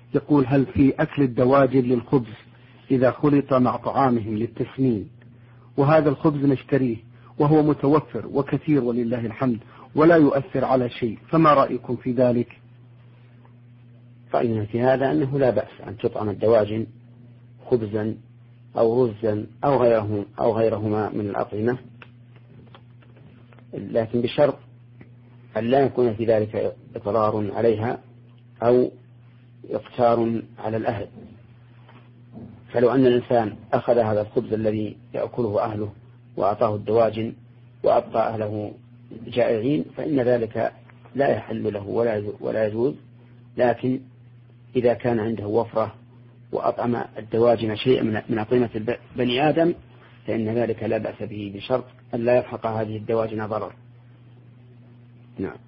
يقول: هل في أكل الدواجن للخبز إذا خلط مع طعامهم للتسمين، وهذا الخبز نشتريه وهو متوفر وكثير ولله الحمد ولا يؤثر على شيء، فما رأيكم في ذلك؟ رأينا في هذا أنه لا بأس أن تطعم الدواجن خبزا أو رزا أو غيرهما من الأطعمة، لكن بشرط أن لا يكون في ذلك إضرار عليها أو إقتار على الأهل. فلو أن الإنسان أخذ هذا الخبز الذي يأكله أهله وأعطاه الدواجن وأبقى أهله جائعين فإن ذلك لا يحل له ولا يجوز. لكن إذا كان عنده وفرة وأطعم الدواجن شيئا من أطعمة بني آدم فإن ذلك لا بأس به، بشرط أن لا يلحق هذه الدواجن ضرر. نعم.